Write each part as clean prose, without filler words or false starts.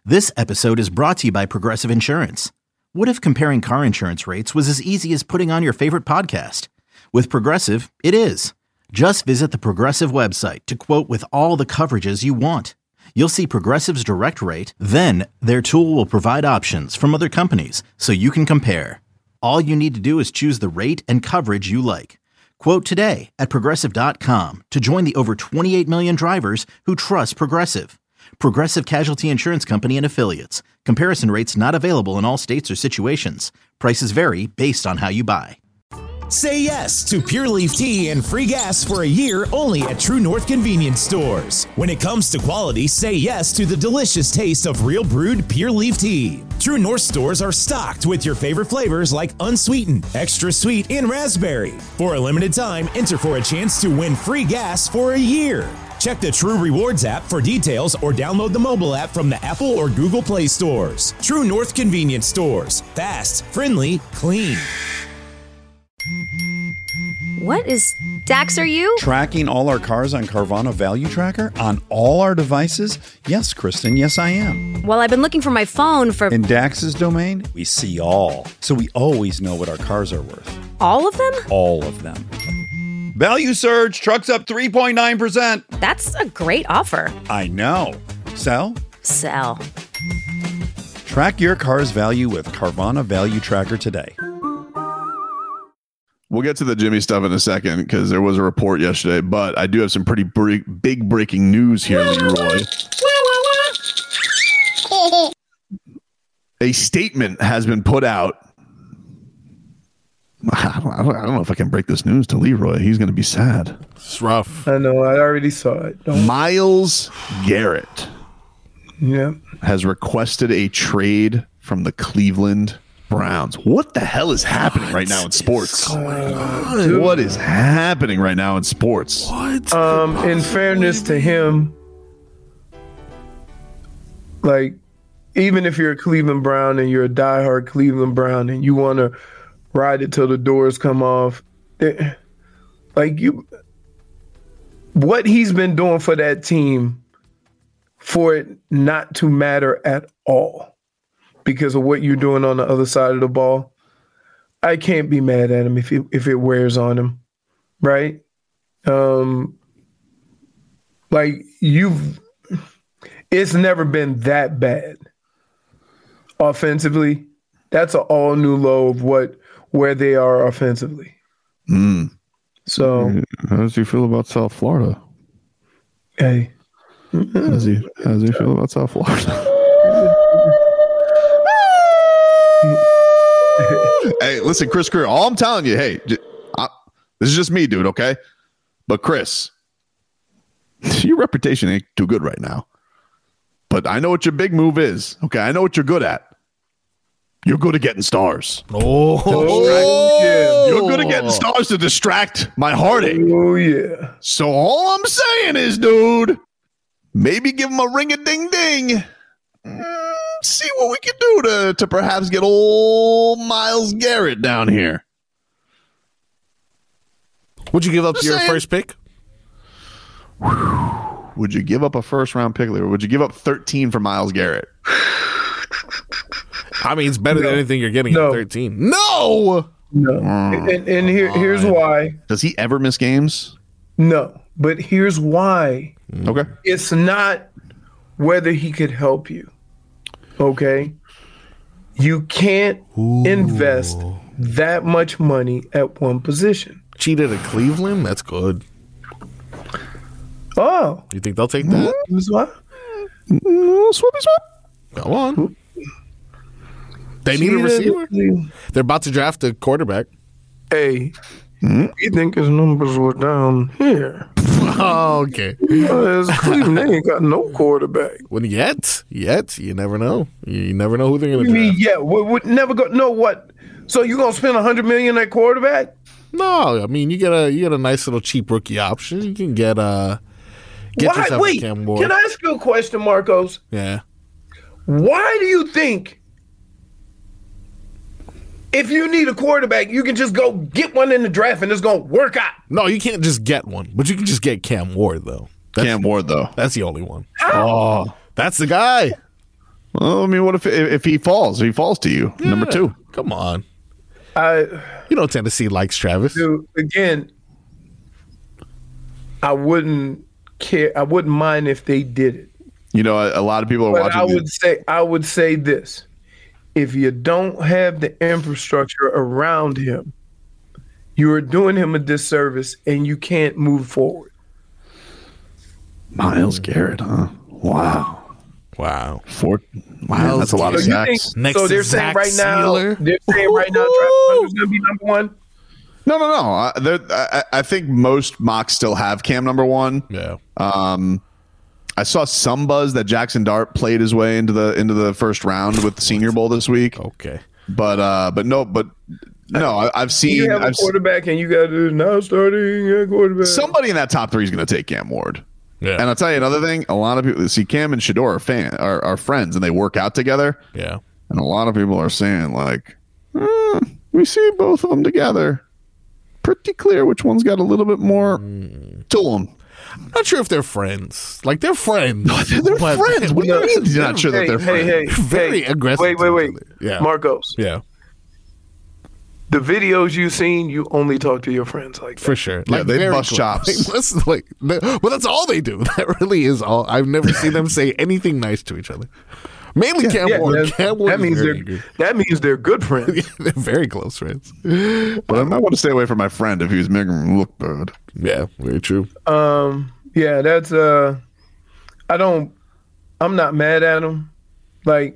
This episode is brought to you by Progressive Insurance. What if comparing car insurance rates was as easy as putting on your favorite podcast? With Progressive, it is. Just visit the Progressive website to quote with all the coverages you want. You'll see Progressive's direct rate, then their tool will provide options from other companies so you can compare. All you need to do is choose the rate and coverage you like. Quote today at Progressive.com to join the over 28 million drivers who trust Progressive. Progressive Casualty Insurance Company and Affiliates. Comparison rates not available in all states or situations. Prices vary based on how you buy. Say yes to Pure Leaf Tea and free gas for a year only at True North Convenience Stores. When it comes to quality, say yes to the delicious taste of real brewed Pure Leaf Tea. True North stores are stocked with your favorite flavors like unsweetened, extra sweet, and raspberry. For a limited time, enter for a chance to win free gas for a year. Check the True Rewards app for details or download the mobile app from the Apple or Google Play stores. True North Convenience Stores. Fast, friendly, clean. What is Dax, are you? Tracking all our cars on Carvana Value Tracker on all our devices? Yes, Kristen, yes, I am. Well, I've been looking for my phone for... In Dax's domain, we see all. So we always know what our cars are worth. All of them? All of them. Value surge, trucks up 3.9%. That's a great offer. I know. Sell? Sell. Track your car's value with Carvana Value Tracker today. We'll get to the Jimmy stuff in a second because there was a report yesterday, but I do have some pretty big breaking news here, Leroy. A statement has been put out. I don't know if I can break this news to Leroy. He's going to be sad. It's rough. I know. I already saw it. Myles Garrett has requested a trade from the Cleveland Browns. What the hell is happening right now in sports? What is happening right now in sports? In fairness to him, like, even if you're a Cleveland Brown and you're a diehard Cleveland Brown and you want to ride it till the doors come off, what he's been doing for that team, for it not to matter at all because of what you're doing on the other side of the ball, I can't be mad at him if it wears on him, right? It's never been that bad offensively. That's an all new low of where they are offensively. So, how does he feel about South Florida? Hey, how does he feel about South Florida? Hey, listen, Chris Greer, all I'm telling you, hey, this is just me, dude, okay? But Chris, your reputation ain't too good right now. But I know what your big move is, okay? I know what you're good at. You're good at getting stars. Oh, yeah. You're good at getting stars to distract my heartache. Oh, yeah. So all I'm saying is, dude, maybe give him a ring-a-ding-ding. See what we can do to perhaps get old Myles Garrett down here. Would you give up your first pick? Would you give up a first-round pick, or would you give up 13 for Myles Garrett? I mean, it's better than anything you're getting at 13. No! And here's why. Does he ever miss games? No, but here's why. Okay. It's not whether he could help you. Okay? You can't invest that much money at one position. Cheated at Cleveland? That's good. Oh. You think they'll take that? What? Swappy swap. Go on. They need a receiver. They're about to draft a quarterback. Hey, you think his numbers were down here? Oh, okay. Cleveland, they ain't got no quarterback. Well, yet, you never know. You never know who they're going to draft. Yeah, would never go. No, what? So you gonna spend $100 million at quarterback? No, I mean you get a nice little cheap rookie option. You can get yourself a Cam Ward. Can I ask you a question, Marcos? Yeah. Why do you think if you need a quarterback, you can just go get one in the draft and it's going to work out? No, you can't just get one, but you can just get Cam Ward, though. Cam Ward, though. That's the only one. How? Oh, that's the guy. Well, I mean, what if he falls? If he falls to you, number 2. Come on. You know Tennessee likes Travis. Dude, again, I wouldn't care. I wouldn't mind if they did it. You know, a lot of people are watching. I would say this: if you don't have the infrastructure around him, you are doing him a disservice, and you can't move forward. Myles Garrett, huh? Wow. Man, that's a lot of sacks. So they're saying right now, Travis Hunter's going to be number 1? No. I think most mocks still have Cam number 1. Yeah. I saw some buzz that Jackson Dart played his way into the first round with the Senior Bowl this week. Okay. But no. I've seen. You have a quarterback, and you got to now starting a quarterback. Somebody in that top 3 is going to take Cam Ward. Yeah. And I'll tell you another thing. A lot of people see Cam and Shador are friends, and they work out together. Yeah. And a lot of people are saying like, we see both of them together. Pretty clear which one's got a little bit more to them. I'm not sure if they're friends. Like, they're friends. No, they're friends. What do you mean you're not sure that they're friends? Very aggressive. Wait. Yeah. Marcos. Yeah. The videos you've seen, you only talk to your friends like that. For sure. Like, they bust chops. But that's all they do. That really is all. I've never seen them say anything nice to each other. Mainly Cam Ward. That means they're good friends. They're very close friends. But I might want to stay away from my friend if he was making him look bad. Yeah, very true. Yeah, that's I'm not mad at him. Like,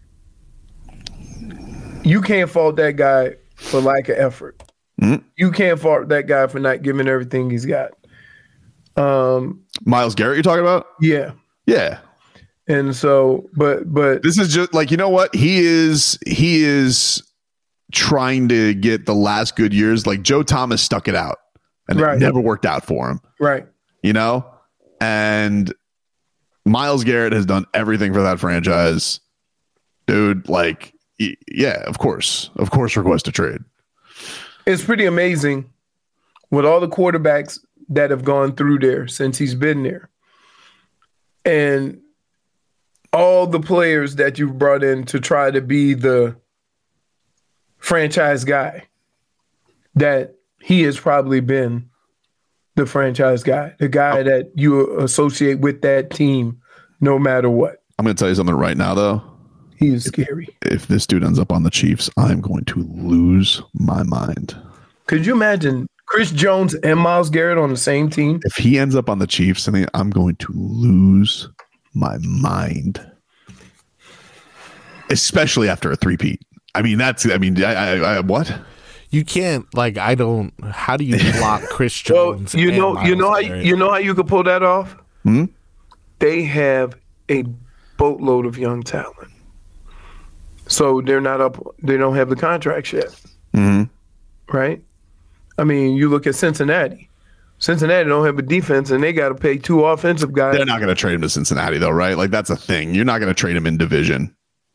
you can't fault that guy for lack of effort. Mm-hmm. You can't fault that guy for not giving everything he's got. Myles Garrett, you talking about? Yeah. Yeah. And so, but this is just like, you know what? He is trying to get the last good years. Like, Joe Thomas stuck it out, and it never worked out for him. Right. You know? And Myles Garrett has done everything for that franchise. Dude, like, yeah, of course request a trade. It's pretty amazing with all the quarterbacks that have gone through there since he's been there. And all the players that you've brought in to try to be the franchise guy, that he has probably been the franchise guy, the guy that you associate with that team no matter what. I'm going to tell you something right now, though. He is scary. If this dude ends up on the Chiefs, I'm going to lose my mind. Could you imagine Chris Jones and Myles Garrett on the same team? If he ends up on the Chiefs, I'm going to lose my mind. Especially after a three-peat. What? You can't, how do you block Chris Jones? Well, you know how you could pull that off? Hmm? They have a boatload of young talent. So they don't have the contracts yet. Mm-hmm. Right? I mean, you look at Cincinnati. Cincinnati don't have a defense, and they got to pay 2 offensive guys. They're not going to trade him to Cincinnati, though, right? Like, that's a thing. You're not going to trade him in division.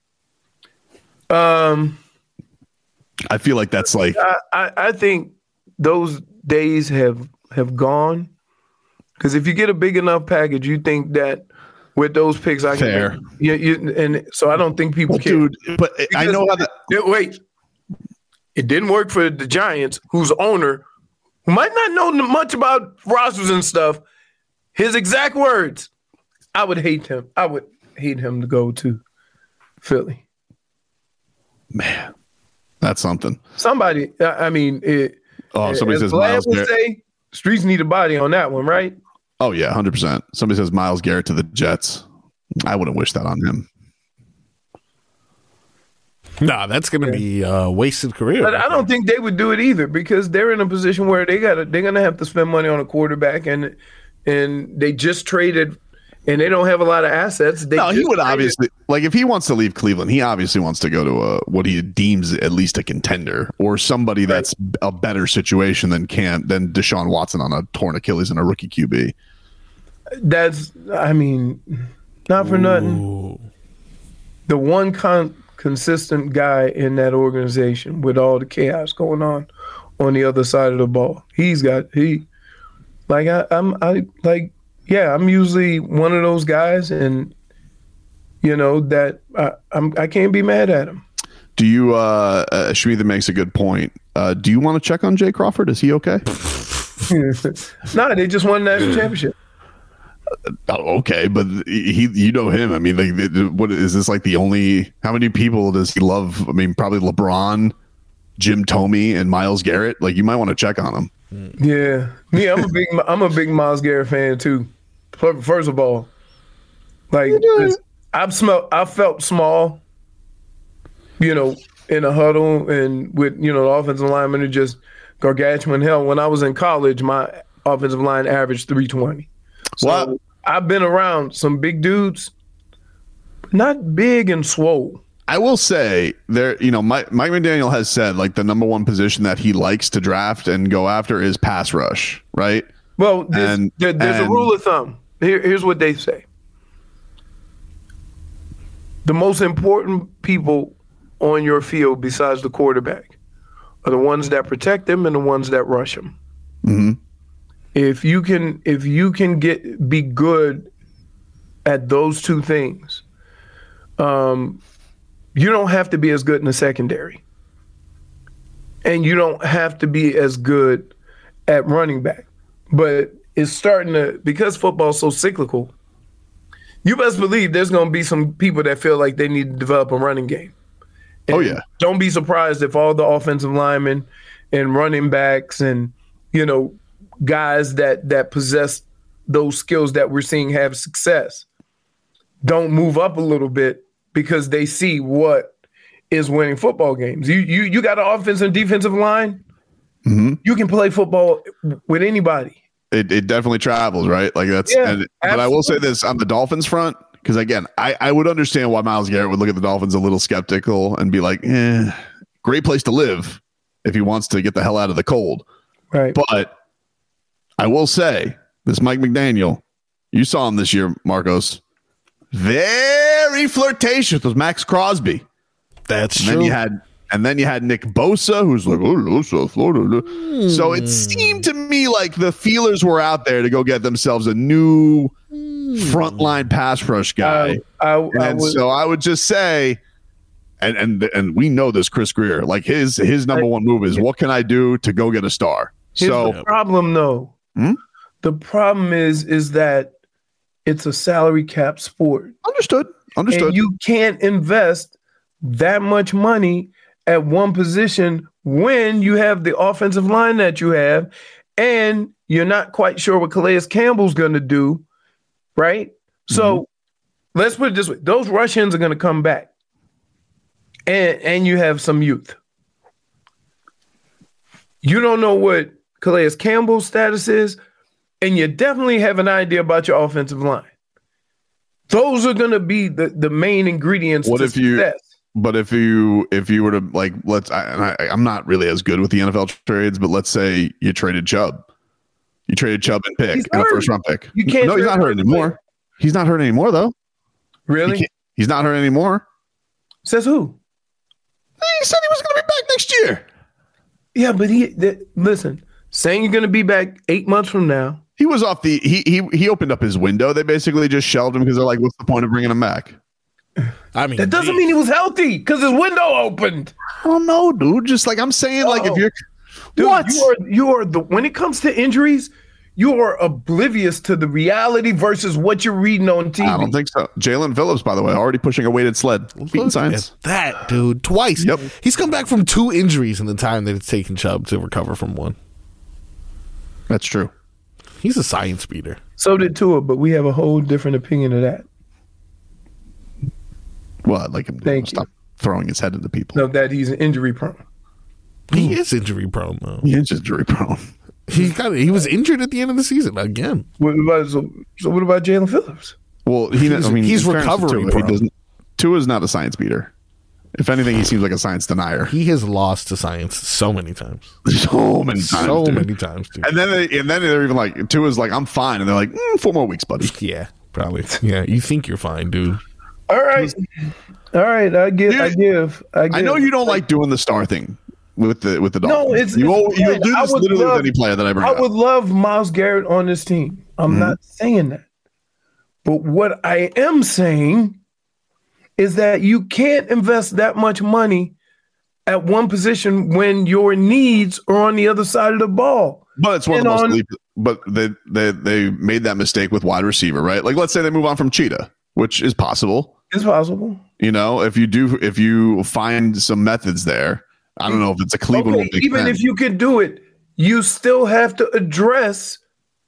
I feel like that's like... I think those days have gone. Because if you get a big enough package, you think that with those picks, I fair. And so I don't think people care. Dude, but I know how that... Wait. It didn't work for the Giants, whose owner, who might not know much about rosters and stuff, his exact words, I would hate him. I would hate him to go to Philly. Man, that's something. Somebody, somebody says Myles Garrett. Say, streets need a body on that one, right? Oh, yeah, 100%. Somebody says Myles Garrett to the Jets. I wouldn't wish that on him. Nah, that's going to be a wasted career. But I don't think they would do it either, because they're in a position where they're going to have to spend money on a quarterback, and they just traded, and they don't have a lot of assets. He would obviously, like, if he wants to leave Cleveland, he obviously wants to go to what he deems at least a contender, or somebody that's a better situation than Deshaun Watson on a torn Achilles and a rookie QB. That's, not for nothing. The one consistent guy in that organization with all the chaos going on the other side of the ball. I'm usually one of those guys, and that I can't be mad at him. Do you, Shmitha makes a good point. Do you want to check on Jay Crawford? Is he okay? No, they just won the national championship. Okay, but you know him. I mean, like, what is this like the only? How many people does he love? I mean, probably LeBron, Jim Thome, and Myles Garrett. Like, you might want to check on him. Yeah, I'm a big Myles Garrett fan too. First of all, like I felt small, in a huddle and with the offensive linemen are just gargantuan. Hell, when I was in college, my offensive line averaged 320. So I've been around some big dudes, not big and swole. I will say there, Mike McDaniel has said like the number one position that he likes to draft and go after is pass rush, right? Well, there's a rule of thumb. Here's what they say. The most important people on your field besides the quarterback are the ones that protect them and the ones that rush them. Mm-hmm. If you can be good at those two things, you don't have to be as good in the secondary. And you don't have to be as good at running back. But it's starting to, because football's so cyclical, you best believe there's going to be some people that feel like they need to develop a running game. And don't be surprised if all the offensive linemen and running backs and, guys that possess those skills that we're seeing have success don't move up a little bit because they see what is winning football games. You got an offensive and defensive line. Mm-hmm. You can play football with anybody. It definitely travels, right? Like that's. But I will say this on the Dolphins front, because again, I would understand why Myles Garrett would look at the Dolphins a little skeptical and be like, great place to live if he wants to get the hell out of the cold. Right. But I will say this Mike McDaniel, you saw him this year, Marcos, very flirtatious with Max Crosby. That's true. And then you had Nick Bosa, who's like, Florida. So it seemed to me like the feelers were out there to go get themselves a new frontline pass rush guy. So I would just say, and we know this Chris Grier, like his number one move is what can I do to go get a star? Here's the problem though. The problem is that it's a salary cap sport. Understood. And you can't invest that much money at one position when you have the offensive line that you have, and you're not quite sure what Calais Campbell's going to do, right? So let's put it this way. Those rush-ins are going to come back, and you have some youth. You don't know what Calais Campbell's status is, and you definitely have an idea about your offensive line. Those are going to be the main ingredients to success. But if you were to like, I'm not really as good with the NFL trades, but let's say you traded Chubb. You traded Chubb and pick and a first round pick. You can't. No, he's not hurt anymore. He's not hurt anymore, though. Really? He's not hurt anymore. Says who? He said he was going to be back next year. Yeah, but listen, saying you're going to be back 8 months from now. He was off the. He opened up his window. They basically just shelved him because they're like, "What's the point of bringing him back?" I mean, that doesn't mean he was healthy because his window opened. I don't know, dude. Just like I'm saying, like if you're, dude, what you are the when it comes to injuries, you are oblivious to the reality versus what you're reading on TV. I don't think so. Jalen Phillips, by the way, already pushing a weighted sled. Beating science. That dude twice. Yep. He's come back from 2 injuries in the time that it's taken Chubb to recover from one. That's true. He's a science beater. So did Tua, but we have a whole different opinion of that. Well, I'd like him to stop throwing his head into people. No, that he's injury prone. He is injury prone, though. He is injury prone. He was injured at the end of the season again. What about Jalen Phillips? Well, he's recovery prone. Tua's not a science beater. If anything, he seems like a science denier. He has lost to science so many times. So many times, dude. And then they're even like, Tua's like, I'm fine. And they're like, 4 more weeks, buddy. Yeah, probably. Yeah, you think you're fine, dude. All right. I give. I know you don't like doing the star thing with the Dolphins. No, it's you'll do this literally with any player that I bring up. I would love Myles Garrett on this team. I'm not saying that. But what I am saying is that you can't invest that much money at one position when your needs are on the other side of the ball. But it's one of the most elite, but they made that mistake with wide receiver, right? Like, let's say they move on from Cheetah, which is possible. It's possible. You know, if you find some methods there, I don't know if it's a Cleveland. Okay, even if you could do it, you still have to address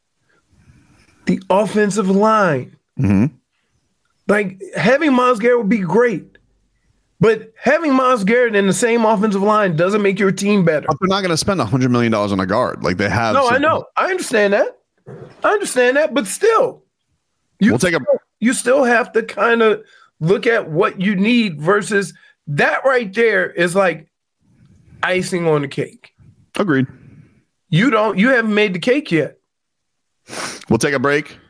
the offensive line. Mm-hmm. Like, having Myles Garrett would be great, but having Myles Garrett in the same offensive line doesn't make your team better. But they're not going to spend $100 million on a guard like they have. No, I know. I understand that. But still, you still have to kind of look at what you need versus that right there is like icing on the cake. Agreed. You haven't made the cake yet. We'll take a break.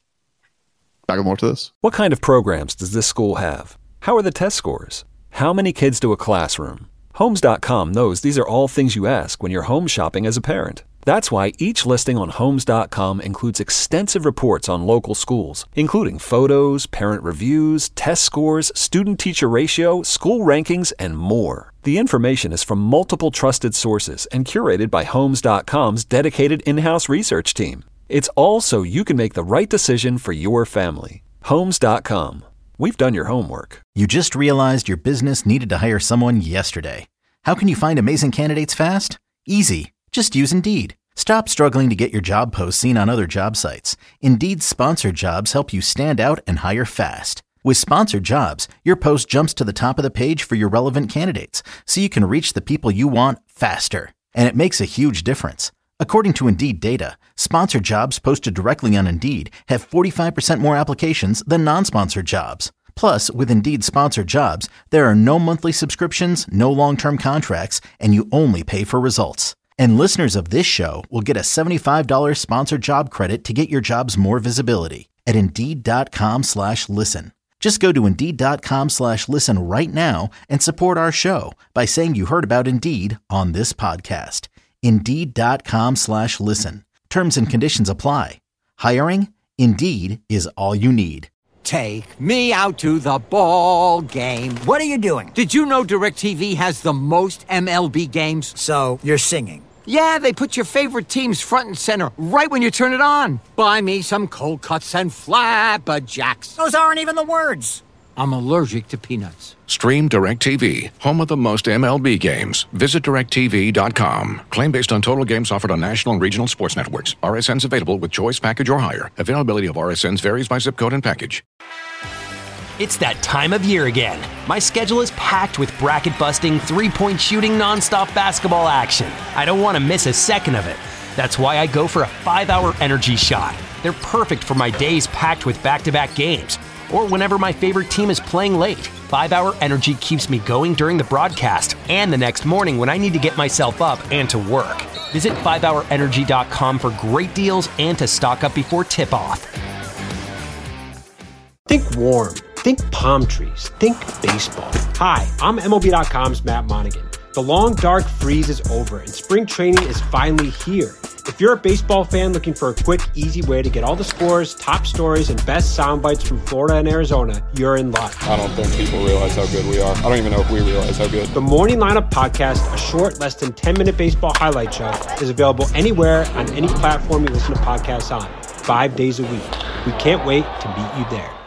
Back with more to this. What kind of programs does this school have? How are the test scores? How many kids to a classroom? Homes.com knows these are all things you ask when you're home shopping as a parent. That's why each listing on Homes.com includes extensive reports on local schools, including photos, parent reviews, test scores, student-teacher ratio, school rankings, and more. The information is from multiple trusted sources and curated by Homes.com's dedicated in-house research team. It's all so you can make the right decision for your family. Homes.com. We've done your homework. You just realized your business needed to hire someone yesterday. How can you find amazing candidates fast? Easy. Just use Indeed. Stop struggling to get your job posts seen on other job sites. Indeed's sponsored jobs help you stand out and hire fast. With sponsored jobs, your post jumps to the top of the page for your relevant candidates, so you can reach the people you want faster. And it makes a huge difference. According to Indeed data, sponsored jobs posted directly on Indeed have 45% more applications than non-sponsored jobs. Plus, with Indeed sponsored jobs, there are no monthly subscriptions, no long-term contracts, and you only pay for results. And listeners of this show will get a $75 sponsored job credit to get your jobs more visibility at Indeed.com/listen. Just go to Indeed.com/listen right now and support our show by saying you heard about Indeed on this podcast. Indeed.com/listen. Terms and conditions apply. Hiring? Indeed is all you need. Take me out to the ball game. What are you doing? Did you know DirecTV has the most MLB games? So, you're singing. Yeah, they put your favorite teams front and center right when you turn it on. Buy me some cold cuts and flapjacks. Those aren't even the words. I'm allergic to peanuts. Stream DirecTV, home of the most MLB games. Visit DirecTV.com. Claim based on total games offered on national and regional sports networks. RSNs available with choice package or higher. Availability of RSNs varies by zip code and package. It's that time of year again. My schedule is packed with bracket-busting, three-point shooting, nonstop basketball action. I don't want to miss a second of it. That's why I go for a 5-hour energy shot. They're perfect for my days packed with back-to-back games, or whenever my favorite team is playing late. 5-hour energy keeps me going during the broadcast and the next morning when I need to get myself up and to work. Visit 5hourenergy.com for great deals and to stock up before tip-off. Think warm. Think palm trees. Think baseball. Hi, I'm MLB.com's Matt Monaghan. The long, dark freeze is over, and spring training is finally here. If you're a baseball fan looking for a quick, easy way to get all the scores, top stories, and best sound bites from Florida and Arizona, you're in luck. I don't think people realize how good we are. I don't even know if we realize how good. The Morning Lineup Podcast, a short, less than 10-minute baseball highlight show, is available anywhere on any platform you listen to podcasts on, 5 days a week. We can't wait to meet you there.